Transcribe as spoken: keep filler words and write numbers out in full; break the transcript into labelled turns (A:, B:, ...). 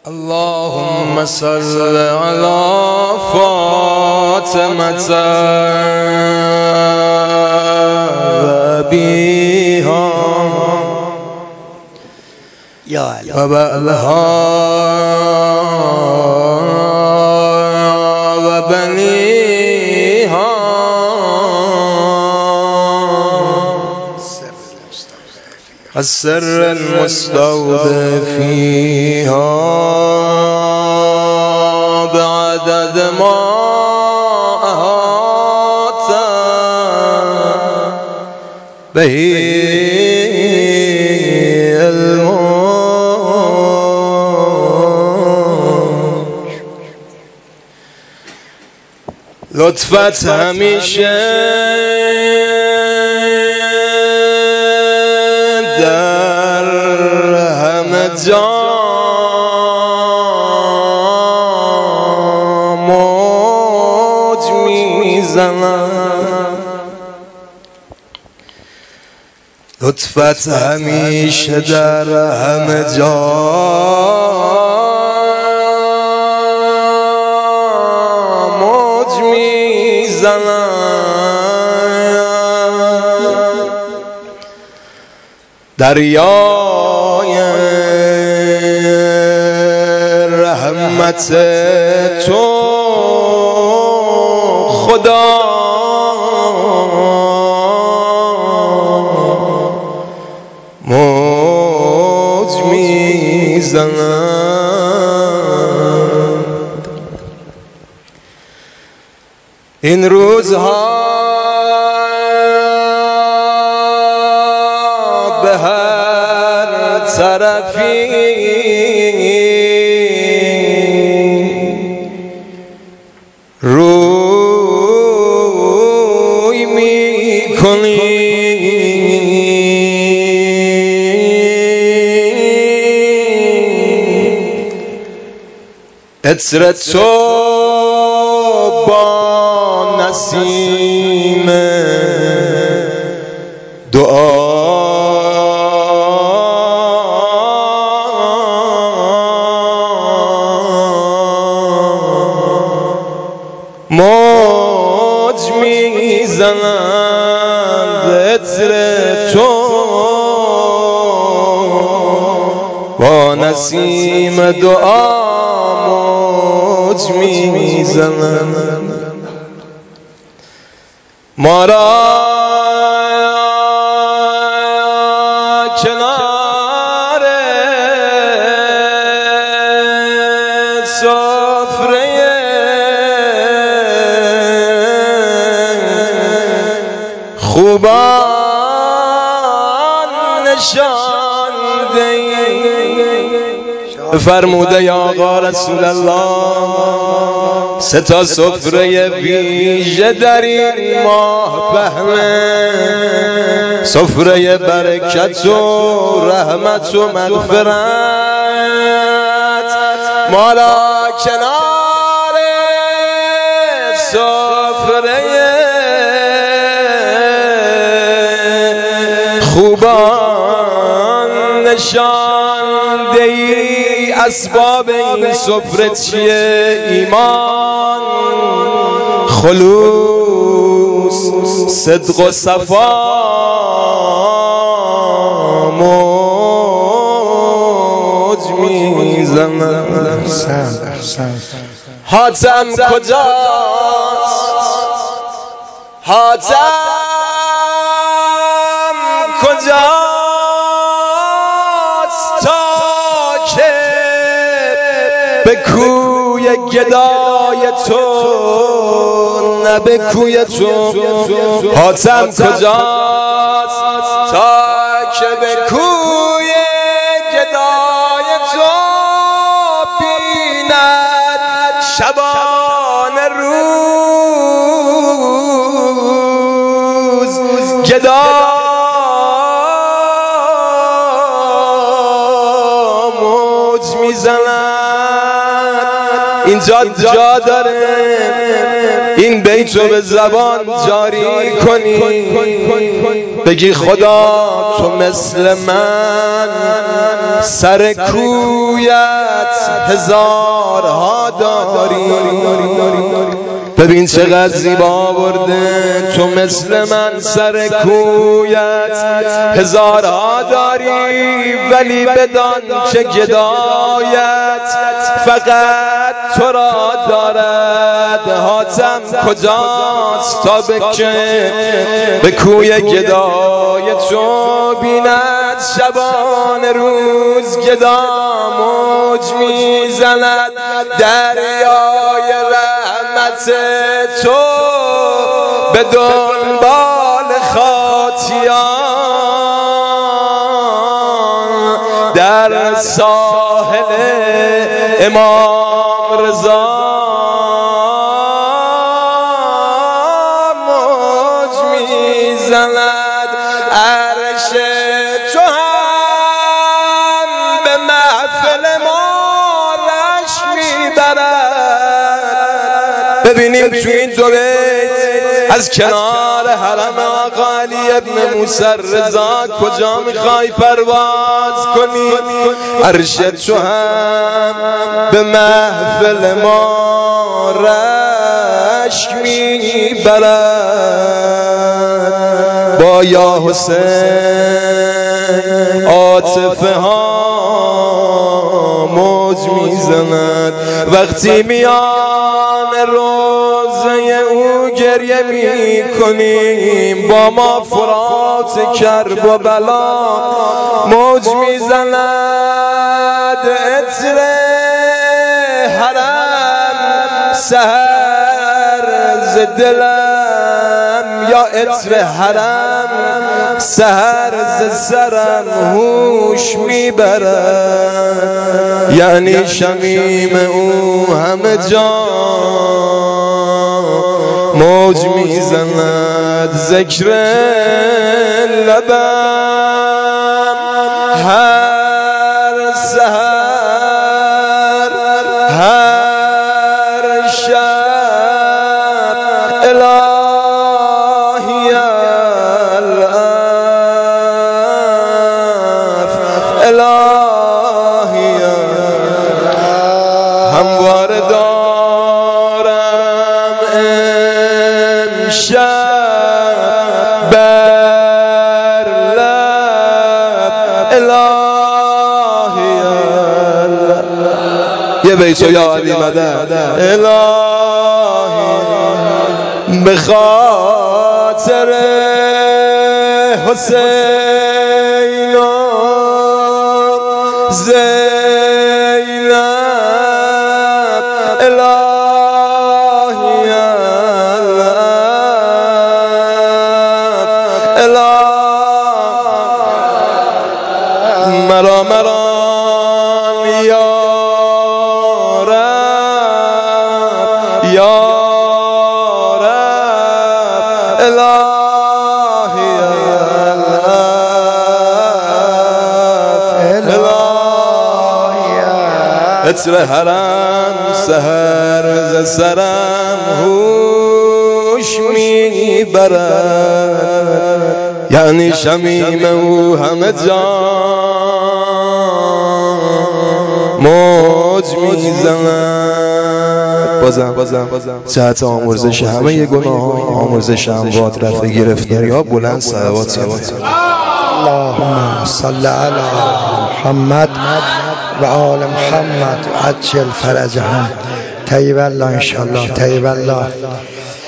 A: اللهم صل على فاطمة وأبيها وبعلها وبنيها السر المستودع فيها بعدد ما أحاط به علمك. لطفت همیشه در همه جا موج میزند. لطفت همیشه در همه جا موج میزند. دریای رحمت تو خدا موج میزند. این روزها به هر طرفی روی می کنی. عطر تو با نسیم دعا موج میزند. عطر تو با نسیم دعا موج میزند. ما را کنار سفره خوبان نشان دهی. فرموده یا آقا رسول الله سه تا سفره ویژه در این ماه بهمن، سفره برکت و رحمت و مغفرت. مالا کنار سفره خوبان نشان دهی. اسباب این سفره چیه؟ ایمان، خلوص، صدق و صفا. موج میزند. حاتم کجاست؟ حاتم کجاست تا که به کوی گدای تو نه به کوی تو. حاتم کجاست تا که به کوی گدای تو بیند شبانه روز. گدا موج میزند. اینجا جا داره این بیتو به زبان جاری کنی، بگی خدا تو مثل من سر کویت هزارها داری. ببین چقدر زیبا برده، تو مثل من سر کویت هزارها داری، ولی بدان که گدایت فقط تو را دارد. حاتم کجاست تا بکه به کوی گدای تو بیند شبان روز گدا موج میزند دریای رحمت تو به دنبال خاطیان در ساحل امام رضا موج میزند. عرش تو هم به محفل ما رش میبرد. ببینیم تو این دو بیت از کنار حرم آقا علی ابن موسی رضا کجا میخوای پرواز کنی؟ عرش تو هم به محفل ما رشک میبرد. با یا حسین عاطفه ها موج میزند. وقتی میان روزه او گریه میکنیم، با ما فرات کرب و بلا موج میزند. عطر حرم سحر ز دلم، یا عطر حرم سحر ز سرم هوش میبرد. یعنی شمیم او همه جا موج میزند. ذکر لبم هر سحر هر شب الهی الاف الهی همواره دارم امشب بر لب الهی یه بیتو یا علی مدد الهی به خاطر حسین و زینب الهی الهی مرا مرا یا رب یا رب الهی الهی عطر حرم سحر ز سرم هوش میبرد. یعنی شمیم او همه جا موج میزند. بازم بازم جهت آمرزش همه ی گناه، آمرزش اموات، رفع گرفتاری ها، بلند صلوات.
B: اللهم صل علی محمد و آل محمد عجل فرجهم. طیب الله انشاءالله طیب الله.